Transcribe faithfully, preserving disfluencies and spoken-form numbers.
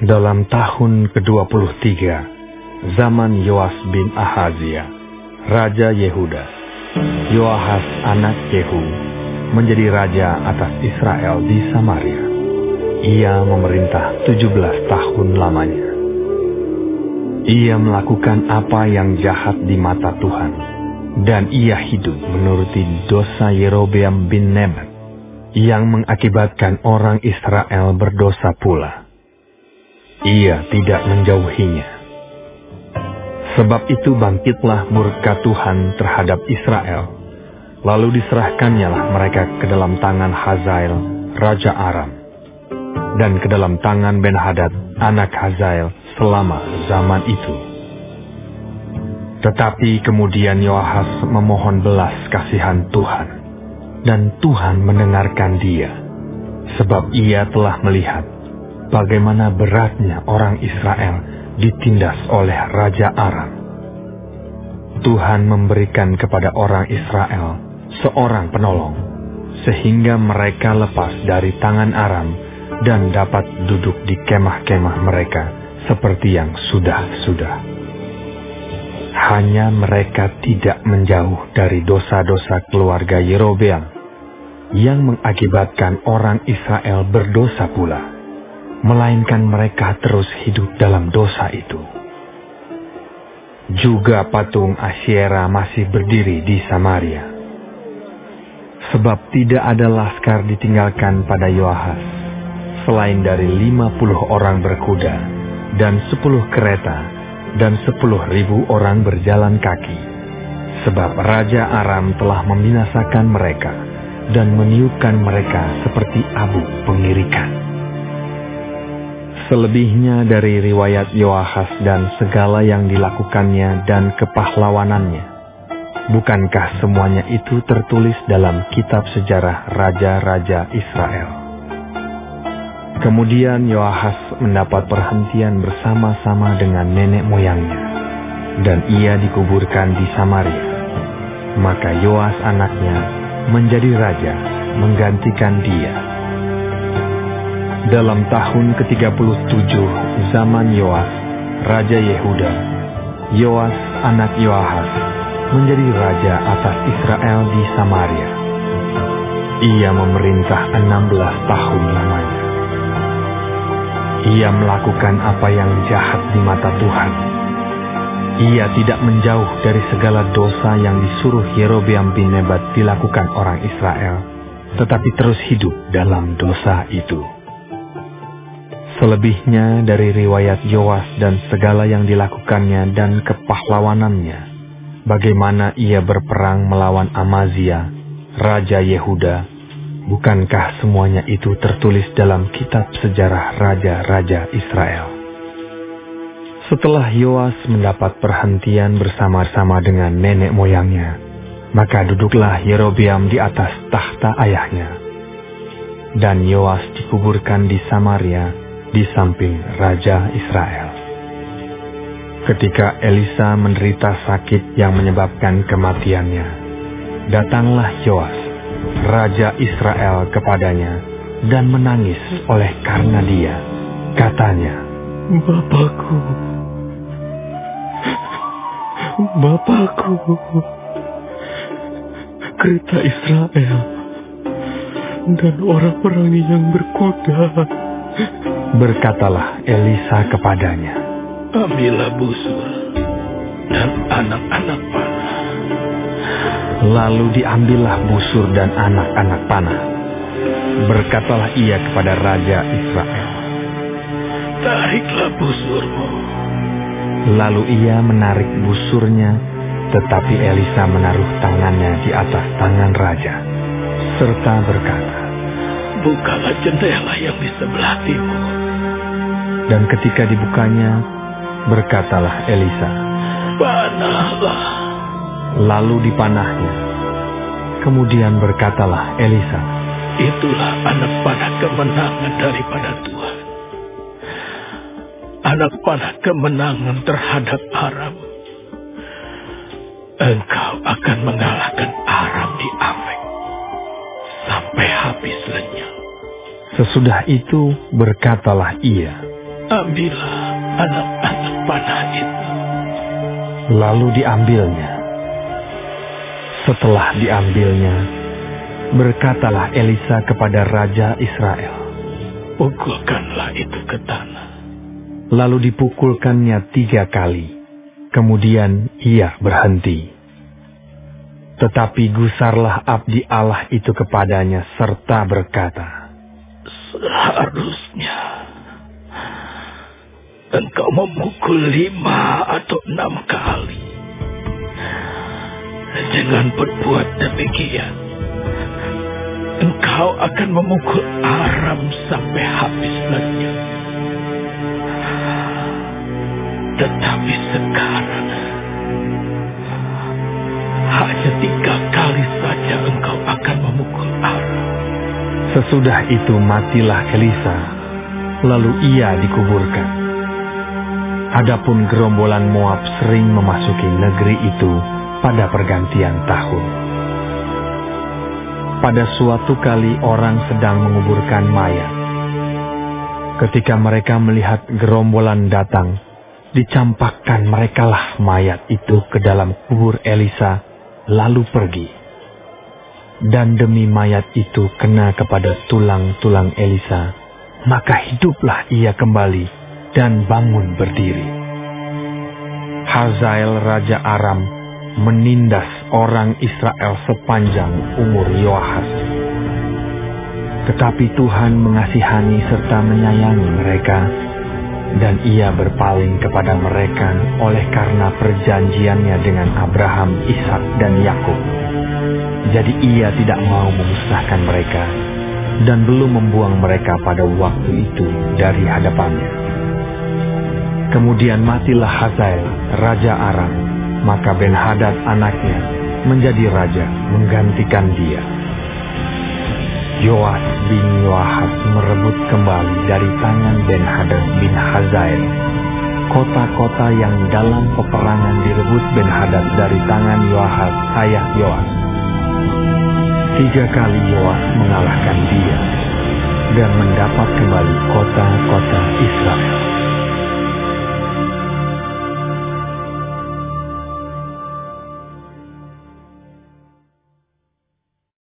Dalam tahun kedua puluh tiga, zaman Yoas bin Ahazia, Raja Yehuda, Yoahas anak Yehu menjadi raja atas Israel di Samaria. Ia memerintah tujuh belas tahun lamanya. Ia melakukan apa yang jahat di mata Tuhan, dan ia hidup menuruti dosa Yerobeam bin Nebat, yang mengakibatkan orang Israel berdosa pula. Ia tidak menjauhinya. Sebab itu bangkitlah murka Tuhan terhadap Israel, lalu diserahkannyalah mereka ke dalam tangan Hazael, Raja Aram, dan ke dalam tangan Ben-Hadad, anak Hazael, selama zaman itu. Tetapi kemudian Yoahas memohon belas kasihan Tuhan, dan Tuhan mendengarkan dia, sebab ia telah melihat bagaimana beratnya orang Israel ditindas oleh Raja Aram. Tuhan memberikan kepada orang Israel seorang penolong, sehingga mereka lepas dari tangan Aram dan dapat duduk di kemah-kemah mereka seperti yang sudah-sudah. Hanya mereka tidak menjauh dari dosa-dosa keluarga Yerobeam, yang mengakibatkan orang Israel berdosa pula, melainkan mereka terus hidup dalam dosa itu. Juga patung Asyera masih berdiri di Samaria. Sebab tidak ada laskar ditinggalkan pada Yoahas, selain dari lima puluh orang berkuda, dan sepuluh kereta, dan sepuluh ribu orang berjalan kaki. Sebab Raja Aram telah membinasakan mereka, dan meniupkan mereka seperti abu pengirikan. Selebihnya dari riwayat Yoahas dan segala yang dilakukannya dan kepahlawanannya, bukankah semuanya itu tertulis dalam kitab sejarah Raja-Raja Israel? Kemudian Yoahas mendapat perhentian bersama-sama dengan nenek moyangnya, dan ia dikuburkan di Samaria. Maka Yoas anaknya menjadi raja menggantikan dia. Dalam tahun ke tiga puluh tujuh zaman Yoas, Raja Yehuda, Yoas anak Yoahas menjadi raja atas Israel di Samaria. Ia memerintah enam belas tahun lamanya. Ia melakukan apa yang jahat di mata Tuhan. Ia tidak menjauh dari segala dosa yang disuruh Yerobeam bin Nebat dilakukan orang Israel, tetapi terus hidup dalam dosa itu. Selebihnya dari riwayat Yoas dan segala yang dilakukannya dan kepahlawanannya, bagaimana ia berperang melawan Amazia, Raja Yehuda, bukankah semuanya itu tertulis dalam kitab sejarah Raja-Raja Israel? Setelah Yoas mendapat perhentian bersama-sama dengan nenek moyangnya, maka duduklah Yerobeam di atas tahta ayahnya, dan Yoas dikuburkan di Samaria, di samping Raja Israel. Ketika Elisa menderita sakit yang menyebabkan kematiannya, datanglah Yoas, Raja Israel, kepadanya dan menangis oleh karena dia. Katanya, "Bapakku, Bapakku, kereta Israel dan orang-orang yang berkuda." Berkatalah Elisa kepadanya, "Ambillah busur dan anak-anak panah." Lalu diambillah busur dan anak-anak panah. Berkatalah ia kepada Raja Israel, "Tariklah busurmu." Lalu ia menarik busurnya, tetapi Elisa menaruh tangannya di atas tangan raja, serta berkata, "Bukalah jendela yang di sebelah timur." Dan ketika dibukanya, berkatalah Elisa, "Panahlah." Lalu dipanahnya. Kemudian berkatalah Elisa, "Itulah anak panah kemenangan daripada Tuhan. Anak panah kemenangan terhadap Aram. Engkau akan mengalahkan Aram di Afek sampai habis lenyap." Sesudah itu berkatalah ia, ambillah anak-anak panah itu. Lalu diambilnya. Setelah diambilnya, berkatalah Elisa kepada Raja Israel, pukulkanlah itu ke tanah. Lalu dipukulkannya tiga kali. Kemudian ia berhenti. Tetapi gusarlah abdi Allah itu kepadanya serta berkata, seharusnya engkau memukul lima atau enam kali. Dengan berbuat demikian, engkau akan memukul Aram sampai habis lenyap. Tetapi sekarang hanya tiga kali saja engkau akan memukul Aram. Sesudah itu matilah Elisa, lalu ia dikuburkan. Adapun gerombolan Moab sering memasuki negeri itu pada pergantian tahun. Pada suatu kali orang sedang menguburkan mayat. Ketika mereka melihat gerombolan datang, dicampakkan merekalah mayat itu ke dalam kubur Elisa, lalu pergi. Dan demi mayat itu kena kepada tulang-tulang Elisa, maka hiduplah ia kembali dan bangun berdiri. Hazael Raja Aram menindas orang Israel sepanjang umur Yoahas. Tetapi Tuhan mengasihani serta menyayangi mereka, dan ia berpaling kepada mereka oleh karena perjanjiannya dengan Abraham, Ishak, dan Yakub. Jadi ia tidak mau memusnahkan mereka, dan belum membuang mereka pada waktu itu dari hadapannya. Kemudian matilah Hazael, Raja Aram, maka Ben-Hadad anaknya menjadi raja menggantikan dia. Yoas bin Yoahas merebut kembali dari tangan Ben-Hadad bin Hazael kota-kota yang dalam peperangan direbut Ben-Hadad dari tangan Yoahas ayah Yoas. Tiga kali Yoas mengalahkan dia dan mendapat kembali